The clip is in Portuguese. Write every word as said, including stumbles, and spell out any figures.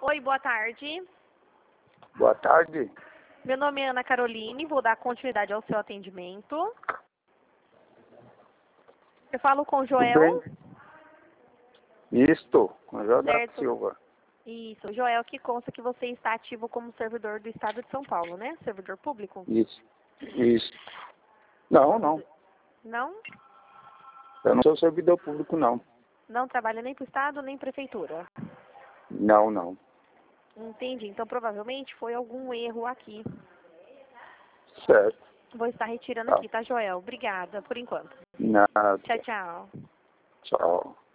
Oi, boa tarde. Boa tarde. Meu nome é Ana Caroline, vou dar continuidade ao seu atendimento. Eu falo com o Joel. Isto, com Joel da Certo. Silva. Isso, Joel, que consta que você está ativo como servidor do Estado de São Paulo, né? Servidor público? Isso, isso. Não, não. Não? Eu não sou servidor público, não. Não trabalha nem para o Estado, nem Prefeitura? Não, não. Entendi. Então, provavelmente foi algum erro aqui. Certo. Vou estar retirando Tá. aqui, tá, Joel? Obrigada, por enquanto. Nada. Tchau, tchau. Tchau.